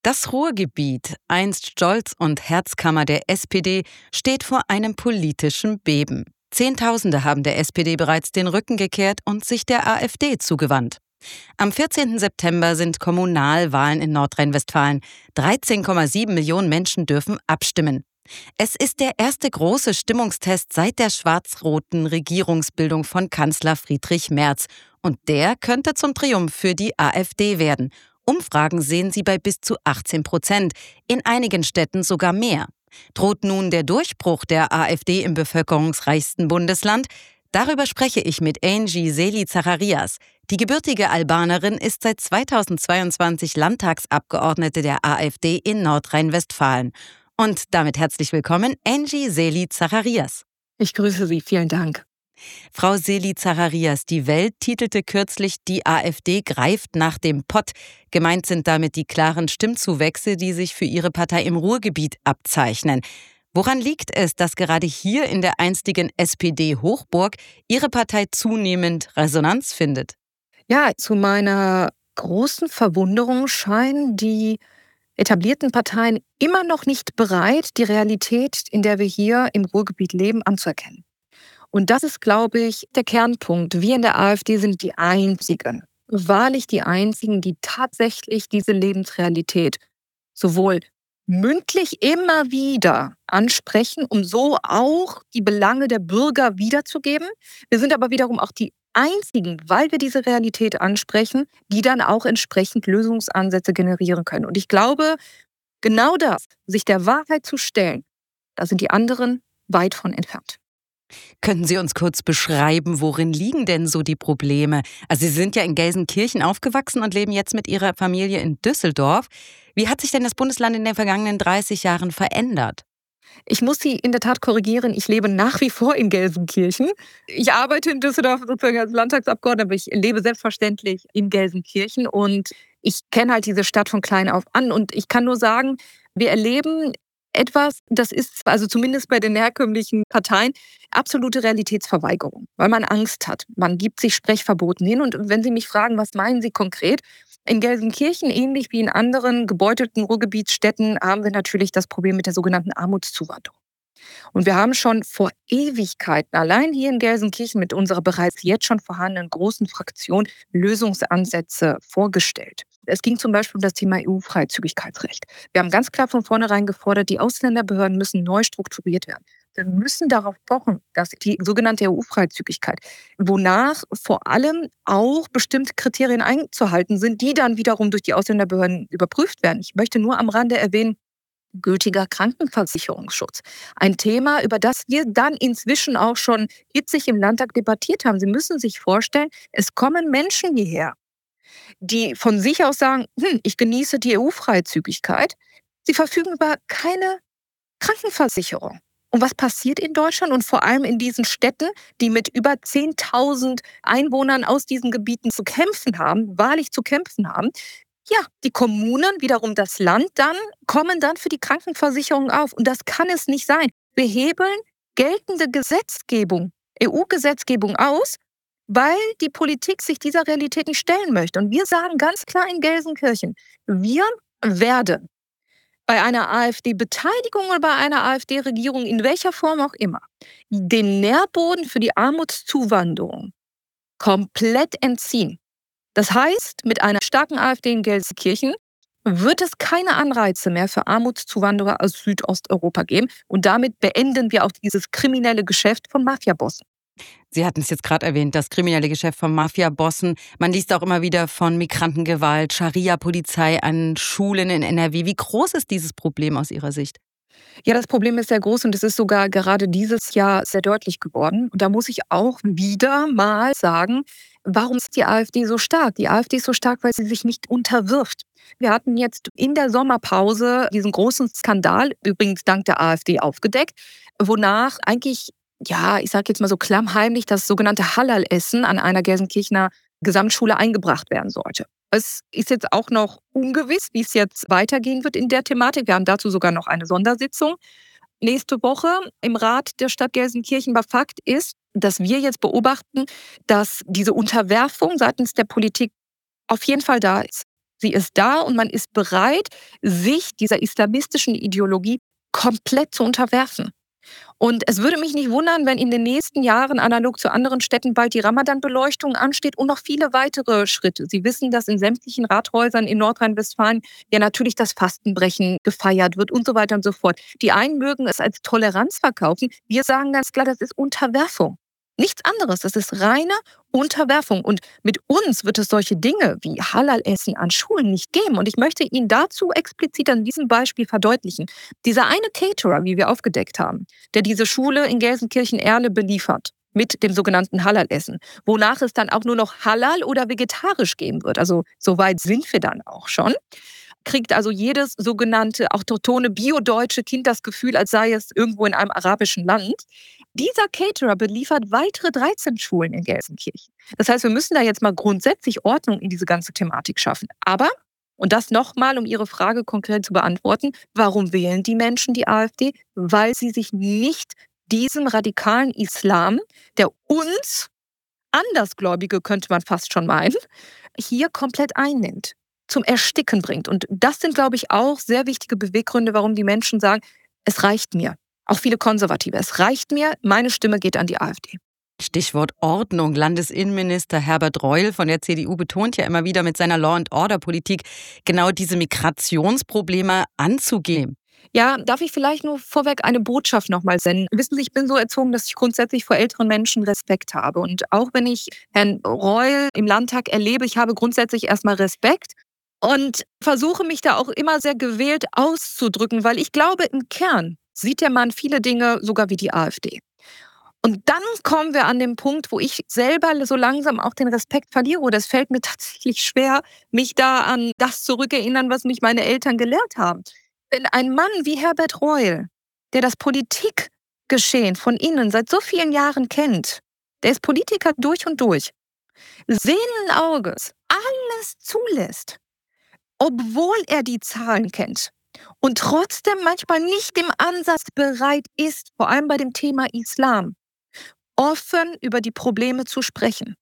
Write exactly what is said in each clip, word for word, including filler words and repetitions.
Das Ruhrgebiet, einst Stolz und Herzkammer der S P D, steht vor einem politischen Beben. Zehntausende haben der S P D bereits den Rücken gekehrt und sich der AfD zugewandt. Am vierzehnten September sind Kommunalwahlen in Nordrhein-Westfalen. dreizehn Komma sieben Millionen Menschen dürfen abstimmen. Es ist der erste große Stimmungstest seit der schwarz-roten Regierungsbildung von Kanzler Friedrich Merz. Und der könnte zum Triumph für die AfD werden. Umfragen sehen sie bei bis zu achtzehn Prozent, in einigen Städten sogar mehr. Droht nun der Durchbruch der AfD im bevölkerungsreichsten Bundesland? Darüber spreche ich mit Angie Seli Zacharias. Die gebürtige Albanerin ist seit zweitausendzweiundzwanzig Landtagsabgeordnete der AfD in Nordrhein-Westfalen. Und damit herzlich willkommen, Angie Seli Zacharias. Ich grüße Sie, vielen Dank. Frau Seli Zacharias, die Welt titelte kürzlich, die AfD greift nach dem Pott. Gemeint sind damit die klaren Stimmzuwächse, die sich für ihre Partei im Ruhrgebiet abzeichnen. Woran liegt es, dass gerade hier in der einstigen S P D-Hochburg Ihre Partei zunehmend Resonanz findet? Ja, zu meiner großen Verwunderung scheinen die etablierten Parteien immer noch nicht bereit, die Realität, in der wir hier im Ruhrgebiet leben, anzuerkennen. Und das ist, glaube ich, der Kernpunkt. Wir in der AfD sind die Einzigen, wahrlich die Einzigen, die tatsächlich diese Lebensrealität sowohl mündlich immer wieder ansprechen, um so auch die Belange der Bürger wiederzugeben. Wir sind aber wiederum auch die Einzigen, weil wir diese Realität ansprechen, die dann auch entsprechend Lösungsansätze generieren können. Und ich glaube, genau das, sich der Wahrheit zu stellen, da sind die anderen weit von entfernt. Könnten Sie uns kurz beschreiben, worin liegen denn so die Probleme? Also Sie sind ja in Gelsenkirchen aufgewachsen und leben jetzt mit Ihrer Familie in Düsseldorf. Wie hat sich denn das Bundesland in den vergangenen dreißig Jahren verändert? Ich muss Sie in der Tat korrigieren, ich lebe nach wie vor in Gelsenkirchen. Ich arbeite in Düsseldorf sozusagen als Landtagsabgeordnete, aber ich lebe selbstverständlich in Gelsenkirchen und ich kenne halt diese Stadt von klein auf an und ich kann nur sagen, wir erleben etwas, das ist also zumindest bei den herkömmlichen Parteien absolute Realitätsverweigerung, weil man Angst hat. Man gibt sich Sprechverboten hin und wenn Sie mich fragen, was meinen Sie konkret? In Gelsenkirchen, ähnlich wie in anderen gebeutelten Ruhrgebietsstädten, haben wir natürlich das Problem mit der sogenannten Armutszuwanderung. Und wir haben schon vor Ewigkeiten, allein hier in Gelsenkirchen mit unserer bereits jetzt schon vorhandenen großen Fraktion, Lösungsansätze vorgestellt. Es ging zum Beispiel um das Thema E U-Freizügigkeitsrecht. Wir haben ganz klar von vornherein gefordert, die Ausländerbehörden müssen neu strukturiert werden. Wir müssen darauf pochen, dass die sogenannte E U-Freizügigkeit, wonach vor allem auch bestimmte Kriterien einzuhalten sind, die dann wiederum durch die Ausländerbehörden überprüft werden. Ich möchte nur am Rande erwähnen, gültiger Krankenversicherungsschutz. Ein Thema, über das wir dann inzwischen auch schon hitzig im Landtag debattiert haben. Sie müssen sich vorstellen, es kommen Menschen hierher, die von sich aus sagen, hm, ich genieße die E U-Freizügigkeit. Sie verfügen über keine Krankenversicherung. Und was passiert in Deutschland und vor allem in diesen Städten, die mit über zehntausend Einwohnern aus diesen Gebieten zu kämpfen haben, wahrlich zu kämpfen haben? Ja, die Kommunen, wiederum das Land dann, kommen dann für die Krankenversicherung auf. Und das kann es nicht sein. Wir hebeln geltende Gesetzgebung, E U-Gesetzgebung aus, weil die Politik sich dieser Realität nicht stellen möchte. Und wir sagen ganz klar in Gelsenkirchen, wir werden bei einer AfD-Beteiligung oder bei einer AfD-Regierung, in welcher Form auch immer, den Nährboden für die Armutszuwanderung komplett entziehen. Das heißt, mit einer starken AfD in Gelsenkirchen wird es keine Anreize mehr für Armutszuwanderer aus Südosteuropa geben. Und damit beenden wir auch dieses kriminelle Geschäft von Mafiabossen. Sie hatten es jetzt gerade erwähnt, das kriminelle Geschäft von Mafiabossen. Man liest auch immer wieder von Migrantengewalt, Scharia-Polizei an Schulen in N R W. Wie groß ist dieses Problem aus Ihrer Sicht? Ja, das Problem ist sehr groß und es ist sogar gerade dieses Jahr sehr deutlich geworden. Und da muss ich auch wieder mal sagen, warum ist die AfD so stark? Die AfD ist so stark, weil sie sich nicht unterwirft. Wir hatten jetzt in der Sommerpause diesen großen Skandal, übrigens dank der AfD aufgedeckt, wonach eigentlich, ja, ich sage jetzt mal so klammheimlich, das sogenannte Halal-Essen an einer Gelsenkirchener Gesamtschule eingebracht werden sollte. Es ist jetzt auch noch ungewiss, wie es jetzt weitergehen wird in der Thematik. Wir haben dazu sogar noch eine Sondersitzung nächste Woche im Rat der Stadt Gelsenkirchen. Aber Fakt ist, dass wir jetzt beobachten, dass diese Unterwerfung seitens der Politik auf jeden Fall da ist. Sie ist da und man ist bereit, sich dieser islamistischen Ideologie komplett zu unterwerfen. Und es würde mich nicht wundern, wenn in den nächsten Jahren analog zu anderen Städten bald die Ramadan-Beleuchtung ansteht und noch viele weitere Schritte. Sie wissen, dass in sämtlichen Rathäusern in Nordrhein-Westfalen ja natürlich das Fastenbrechen gefeiert wird und so weiter und so fort. Die einen mögen es als Toleranz verkaufen. Wir sagen ganz klar, das ist Unterwerfung. Nichts anderes, das ist reine Unterwerfung. Und mit uns wird es solche Dinge wie Halal-Essen an Schulen nicht geben. Und ich möchte Ihnen dazu explizit an diesem Beispiel verdeutlichen. Dieser eine Caterer, wie wir aufgedeckt haben, der diese Schule in Gelsenkirchen-Erle beliefert mit dem sogenannten Halal-Essen, wonach es dann auch nur noch Halal oder vegetarisch geben wird. Also so weit sind wir dann auch schon. Kriegt also jedes sogenannte autochthone biodeutsche Kind das Gefühl, als sei es irgendwo in einem arabischen Land. Dieser Caterer beliefert weitere dreizehn Schulen in Gelsenkirchen. Das heißt, wir müssen da jetzt mal grundsätzlich Ordnung in diese ganze Thematik schaffen. Aber, und das nochmal, um Ihre Frage konkret zu beantworten, warum wählen die Menschen die AfD? Weil sie sich nicht diesem radikalen Islam, der uns, Andersgläubige könnte man fast schon meinen, hier komplett einnimmt, zum Ersticken bringt. Und das sind, glaube ich, auch sehr wichtige Beweggründe, warum die Menschen sagen, es reicht mir. Auch viele Konservative. Es reicht mir, meine Stimme geht an die AfD. Stichwort Ordnung. Landesinnenminister Herbert Reul von der C D U betont ja immer wieder mit seiner Law-and-Order-Politik genau diese Migrationsprobleme anzugehen. Ja, darf ich vielleicht nur vorweg eine Botschaft nochmal senden? Wissen Sie, ich bin so erzogen, dass ich grundsätzlich vor älteren Menschen Respekt habe. Und auch wenn ich Herrn Reul im Landtag erlebe, ich habe grundsätzlich erstmal Respekt und versuche mich da auch immer sehr gewählt auszudrücken, weil ich glaube, im Kern sieht der Mann viele Dinge sogar wie die AfD. Und dann kommen wir an den Punkt, wo ich selber so langsam auch den Respekt verliere. Oder es fällt mir tatsächlich schwer, mich da an das zurückerinnern, was mich meine Eltern gelehrt haben. Denn ein Mann wie Herbert Reul, der das Politikgeschehen von innen seit so vielen Jahren kennt, der ist Politiker durch und durch, sehenden Auges alles zulässt, obwohl er die Zahlen kennt. Und trotzdem manchmal nicht im Ansatz bereit ist, vor allem bei dem Thema Islam, offen über die Probleme zu sprechen.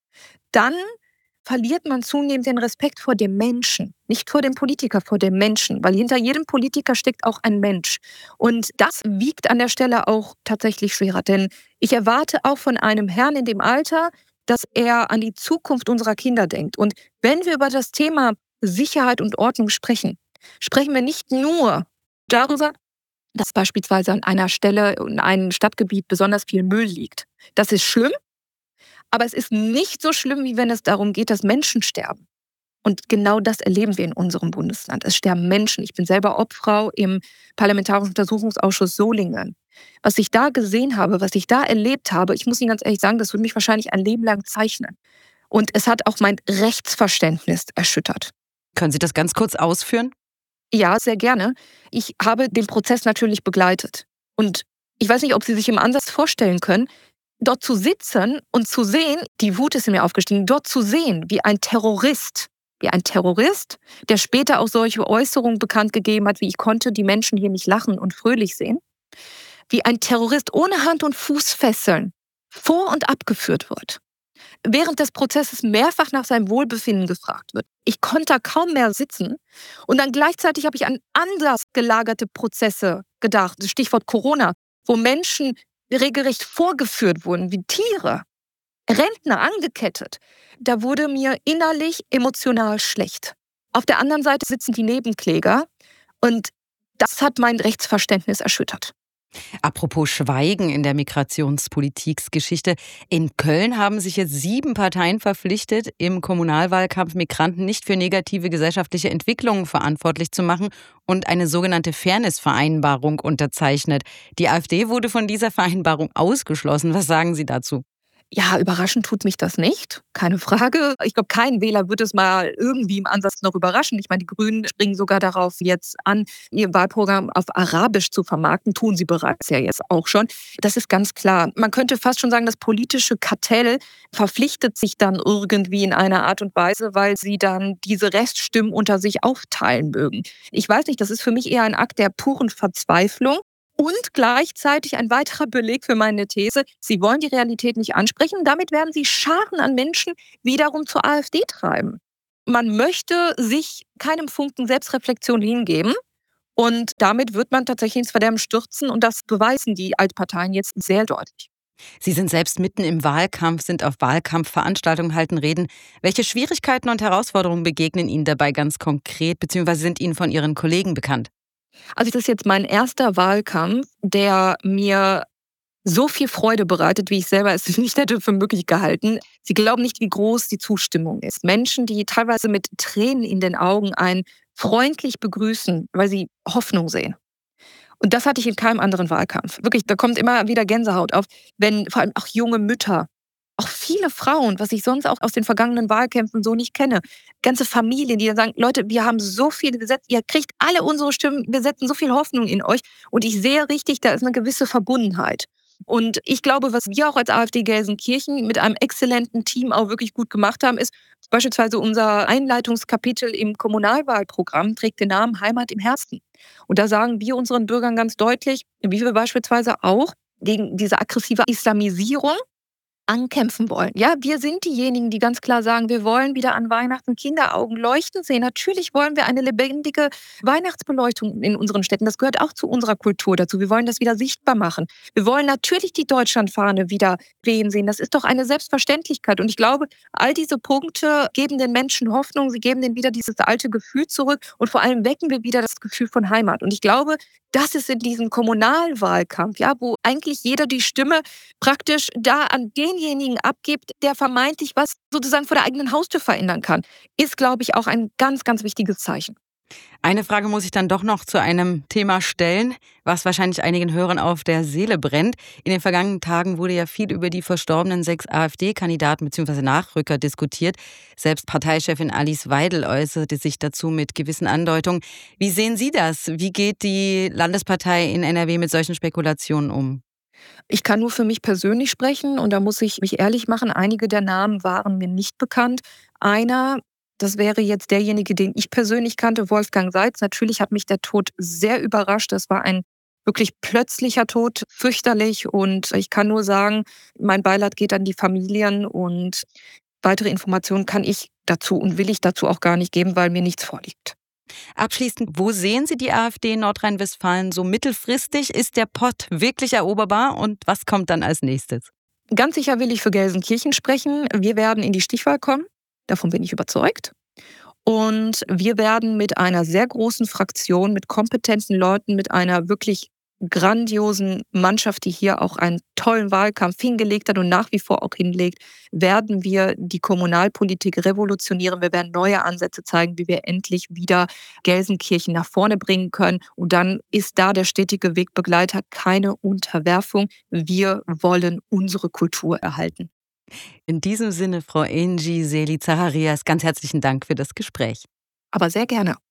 Dann verliert man zunehmend den Respekt vor dem Menschen, nicht vor dem Politiker, vor dem Menschen, weil hinter jedem Politiker steckt auch ein Mensch. Und das wiegt an der Stelle auch tatsächlich schwerer, denn ich erwarte auch von einem Herrn in dem Alter, dass er an die Zukunft unserer Kinder denkt. Und wenn wir über das Thema Sicherheit und Ordnung sprechen, sprechen wir nicht nur darüber, dass beispielsweise an einer Stelle in einem Stadtgebiet besonders viel Müll liegt. Das ist schlimm, aber es ist nicht so schlimm, wie wenn es darum geht, dass Menschen sterben. Und genau das erleben wir in unserem Bundesland. Es sterben Menschen. Ich bin selber Obfrau im Parlamentarischen Untersuchungsausschuss Solingen. Was ich da gesehen habe, was ich da erlebt habe, ich muss Ihnen ganz ehrlich sagen, das würde mich wahrscheinlich ein Leben lang zeichnen. Und es hat auch mein Rechtsverständnis erschüttert. Können Sie das ganz kurz ausführen? Ja, sehr gerne. Ich habe den Prozess natürlich begleitet. Und ich weiß nicht, ob Sie sich im Ansatz vorstellen können, dort zu sitzen und zu sehen, die Wut ist in mir aufgestiegen, dort zu sehen, wie ein Terrorist, wie ein Terrorist, der später auch solche Äußerungen bekannt gegeben hat, wie ich konnte die Menschen hier nicht lachen und fröhlich sehen, wie ein Terrorist ohne Hand- und Fußfesseln vor- und abgeführt wird. Während des Prozesses mehrfach nach seinem Wohlbefinden gefragt wird. Ich konnte kaum mehr sitzen. Und dann gleichzeitig habe ich an anders gelagerte Prozesse gedacht. Stichwort Corona, wo Menschen regelrecht vorgeführt wurden wie Tiere. Rentner angekettet. Da wurde mir innerlich emotional schlecht. Auf der anderen Seite sitzen die Nebenkläger. Und das hat mein Rechtsverständnis erschüttert. Apropos Schweigen in der Migrationspolitikgeschichte. In Köln haben sich jetzt sieben Parteien verpflichtet, im Kommunalwahlkampf Migranten nicht für negative gesellschaftliche Entwicklungen verantwortlich zu machen und eine sogenannte Fairness-Vereinbarung unterzeichnet. Die AfD wurde von dieser Vereinbarung ausgeschlossen. Was sagen Sie dazu? Ja, überraschend tut mich das nicht, keine Frage. Ich glaube, kein Wähler wird es mal irgendwie im Ansatz noch überraschen. Ich meine, die Grünen springen sogar darauf jetzt an, ihr Wahlprogramm auf Arabisch zu vermarkten. Tun sie bereits ja jetzt auch schon. Das ist ganz klar. Man könnte fast schon sagen, das politische Kartell verpflichtet sich dann irgendwie in einer Art und Weise, weil sie dann diese Reststimmen unter sich aufteilen mögen. Ich weiß nicht, das ist für mich eher ein Akt der puren Verzweiflung. Und gleichzeitig ein weiterer Beleg für meine These, sie wollen die Realität nicht ansprechen. Damit werden sie Scharen an Menschen wiederum zur AfD treiben. man möchte sich keinem Funken Selbstreflexion hingeben. Und damit wird man tatsächlich ins Verderben stürzen. Und das beweisen die Altparteien jetzt sehr deutlich. Sie sind selbst mitten im Wahlkampf, sind auf Wahlkampfveranstaltungen, halten Reden. Welche Schwierigkeiten und Herausforderungen begegnen Ihnen dabei ganz konkret, beziehungsweise sind Ihnen von Ihren Kollegen bekannt? Also das ist jetzt mein erster Wahlkampf, der mir so viel Freude bereitet, wie ich selber es nicht hätte für möglich gehalten. Sie glauben nicht, wie groß die Zustimmung ist. Menschen, die teilweise mit Tränen in den Augen einen freundlich begrüßen, weil sie Hoffnung sehen. Und das hatte ich in keinem anderen Wahlkampf. Wirklich, da kommt immer wieder Gänsehaut auf, wenn vor allem auch junge Mütter, auch viele Frauen, was ich sonst auch aus den vergangenen Wahlkämpfen so nicht kenne, ganze Familien, die dann sagen, Leute, wir haben so viele gesetzt, ihr kriegt alle unsere Stimmen, wir setzen so viel Hoffnung in euch. Und ich sehe richtig, da ist eine gewisse Verbundenheit. Und ich glaube, was wir auch als AfD Gelsenkirchen mit einem exzellenten Team auch wirklich gut gemacht haben, ist beispielsweise unser Einleitungskapitel im Kommunalwahlprogramm trägt den Namen Heimat im Herzen. Und da sagen wir unseren Bürgern ganz deutlich, wie wir beispielsweise auch gegen diese aggressive Islamisierung ankämpfen wollen. Ja, wir sind diejenigen, die ganz klar sagen, wir wollen wieder an Weihnachten Kinderaugen leuchten sehen. Natürlich wollen wir eine lebendige Weihnachtsbeleuchtung in unseren Städten. Das gehört auch zu unserer Kultur dazu. Wir wollen das wieder sichtbar machen. Wir wollen natürlich die Deutschlandfahne wieder wehen sehen. Das ist doch eine Selbstverständlichkeit. Und ich glaube, all diese Punkte geben den Menschen Hoffnung. Sie geben denen wieder dieses alte Gefühl zurück. Und vor allem wecken wir wieder das Gefühl von Heimat. Und ich glaube, das ist in diesem Kommunalwahlkampf, ja, wo eigentlich jeder die Stimme praktisch da an denjenigen abgibt, der vermeintlich was sozusagen vor der eigenen Haustür verändern kann, ist, glaube ich, auch ein ganz, ganz wichtiges Zeichen. Eine Frage muss ich dann doch noch zu einem Thema stellen, was wahrscheinlich einigen Hörern auf der Seele brennt. In den vergangenen Tagen wurde ja viel über die verstorbenen sechs AfD-Kandidaten bzw. Nachrücker diskutiert. Selbst Parteichefin Alice Weidel äußerte sich dazu mit gewissen Andeutungen. Wie sehen Sie das? Wie geht die Landespartei in N R W mit solchen Spekulationen um? Ich kann nur für mich persönlich sprechen und da muss ich mich ehrlich machen, einige der Namen waren mir nicht bekannt. Einer, das wäre jetzt derjenige, den ich persönlich kannte, Wolfgang Seitz. Natürlich hat mich der Tod sehr überrascht. Das war ein wirklich plötzlicher Tod, fürchterlich. Und ich kann nur sagen, mein Beileid geht an die Familien und weitere Informationen kann ich dazu und will ich dazu auch gar nicht geben, weil mir nichts vorliegt. Abschließend, wo sehen Sie die AfD in Nordrhein-Westfalen so mittelfristig? Ist der Pott wirklich eroberbar und was kommt dann als nächstes? Ganz sicher will ich für Gelsenkirchen sprechen. Wir werden in die Stichwahl kommen. Davon bin ich überzeugt. Und wir werden mit einer sehr großen Fraktion, mit kompetenten Leuten, mit einer wirklich grandiosen Mannschaft, die hier auch einen tollen Wahlkampf hingelegt hat und nach wie vor auch hinlegt, werden wir die Kommunalpolitik revolutionieren. Wir werden neue Ansätze zeigen, wie wir endlich wieder Gelsenkirchen nach vorne bringen können. Und dann ist da der stetige Wegbegleiter keine Unterwerfung. Wir wollen unsere Kultur erhalten. In diesem Sinne, Frau Engi Seli Zacharias, ganz herzlichen Dank für das Gespräch. Aber sehr gerne.